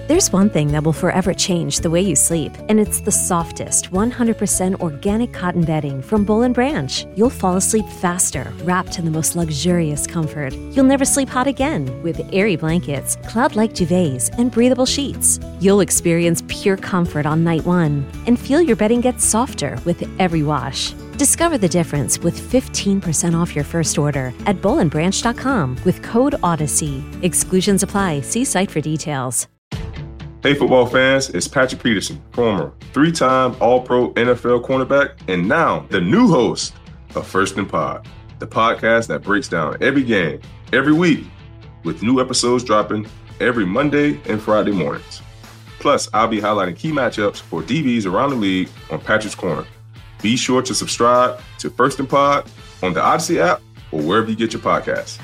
There's one thing that will forever change the way you sleep, and it's the softest, 100% organic cotton bedding from Boll & Branch. You'll fall asleep faster, wrapped in the most luxurious comfort. You'll never sleep hot again with airy blankets, cloud-like duvets, and breathable sheets. You'll experience pure comfort on night one and feel your bedding get softer with every wash. Discover the difference with 15% off your first order at bollandbranch.com with code Odyssey. Exclusions apply. See site for details. Hey, football fans, it's Patrick Peterson, former three-time All-Pro NFL cornerback, and now the new host of First and Pod, the podcast that breaks down every game, every week, with new episodes dropping every Monday and Friday mornings. Plus, I'll be highlighting key matchups for DBs around the league on Patrick's Corner. Be sure to subscribe to First and Pod on the Odyssey app or wherever you get your podcasts.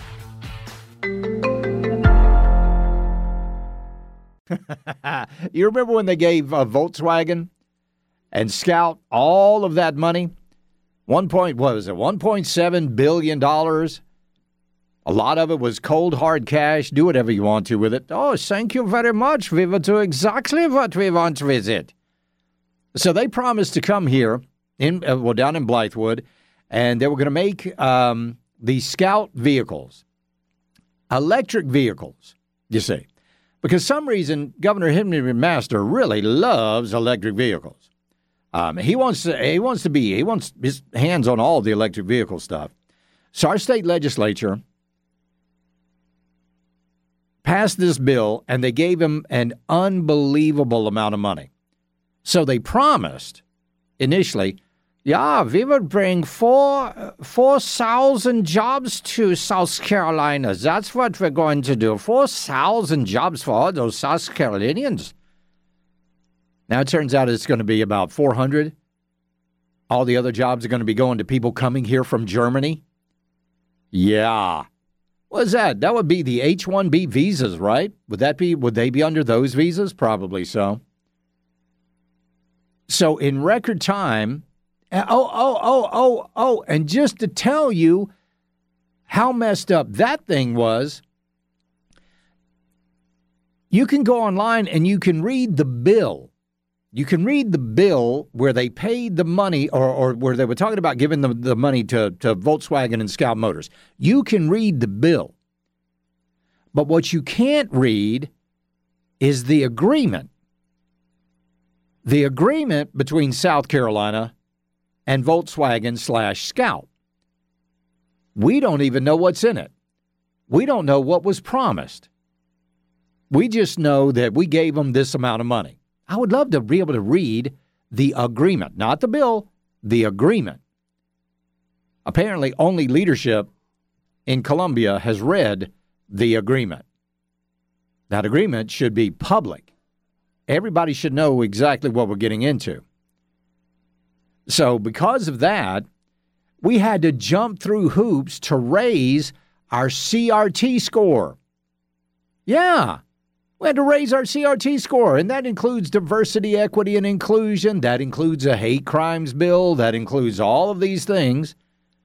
You remember when they gave Volkswagen and Scout all of that money? $1.7 billion. A lot of it was cold, hard cash. Do whatever you want to with it. Oh, thank you very much. We will do exactly what we want with it. So they promised to come here, down in Blythewood, and they were going to make these Scout vehicles, electric vehicles, you see. Because some reason Governor Henry McMaster really loves electric vehicles. He wants his hands on all the electric vehicle stuff. So our state legislature passed this bill, and they gave him an unbelievable amount of money. So they promised initially, yeah, we will bring 4,000 jobs to South Carolina. That's what we're going to do. 4,000 jobs for all those South Carolinians. Now it turns out it's going to be about 400. All the other jobs are going to be going to people coming here from Germany. Yeah. What is that? That would be the H-1B visas, right? Would they be under those visas? Probably so. So in record time, and just to tell you how messed up that thing was, you can go online and you can read the bill. You can read the bill where they paid the money or where they were talking about giving the money to Volkswagen and Scout Motors. You can read the bill. But what you can't read is the agreement. The agreement between South Carolina and Volkswagen/Scout. We don't even know what's in it. We don't know what was promised. We just know that we gave them this amount of money. I would love to be able to read the agreement, not the bill, the agreement. Apparently, only leadership in Columbia has read the agreement. That agreement should be public. Everybody should know exactly what we're getting into. So because of that, we had to jump through hoops to raise our CRT score. Yeah, we had to raise our CRT score, and that includes diversity, equity, and inclusion. That includes a hate crimes bill. That includes all of these things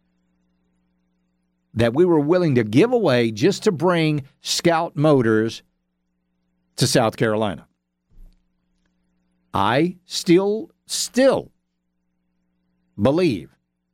that we were willing to give away just to bring Scout Motors to South Carolina. I still believe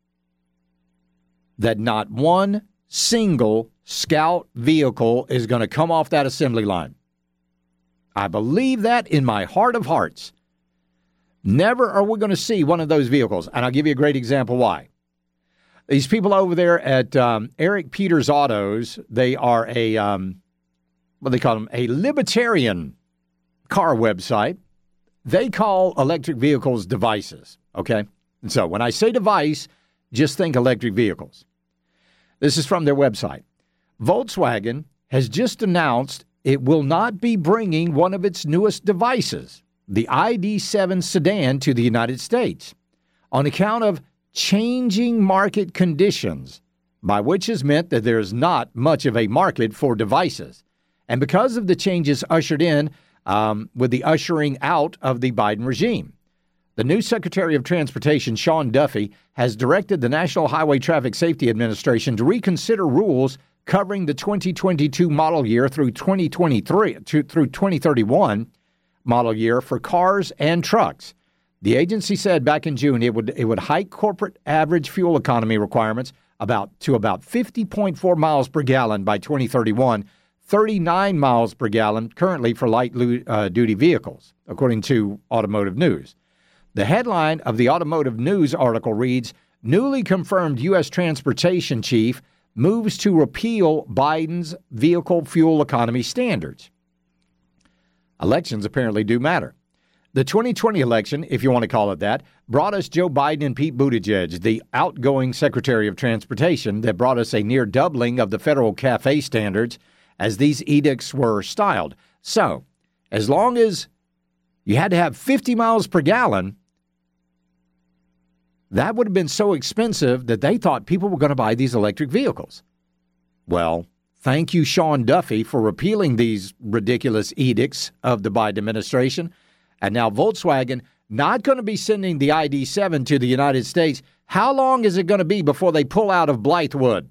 that not one single Scout vehicle is going to come off that assembly line. I believe that in my heart of hearts. Never are we going to see one of those vehicles. And I'll give you a great example why. These people over there at Eric Peters Autos, they are a, what do they call them? A libertarian car website. They call electric vehicles devices, okay? And so when I say device, just think electric vehicles. This is from their website. Volkswagen has just announced it will not be bringing one of its newest devices, the ID.7 sedan, to the United States on account of changing market conditions, by which is meant that there is not much of a market for devices. And because of the changes ushered in with the ushering out of the Biden regime. The new Secretary of Transportation, Sean Duffy, has directed the National Highway Traffic Safety Administration to reconsider rules covering the 2022 model year through 2031 model year for cars and trucks. The agency said back in June it would hike corporate average fuel economy requirements to about 50.4 miles per gallon by 2031, 39 miles per gallon currently for light-duty vehicles, according to Automotive News. The headline of the Automotive News article reads, "Newly confirmed U.S. transportation chief moves to repeal Biden's vehicle fuel economy standards." Elections apparently do matter. The 2020 election, if you want to call it that, brought us Joe Biden and Pete Buttigieg, the outgoing Secretary of Transportation, that brought us a near doubling of the federal CAFE standards as these edicts were styled. So, as long as you had to have 50 miles per gallon, that would have been so expensive that they thought people were going to buy these electric vehicles. Well, thank you, Sean Duffy, for repealing these ridiculous edicts of the Biden administration. And now Volkswagen not going to be sending the ID.7 to the United States. How long is it going to be before they pull out of Blythewood?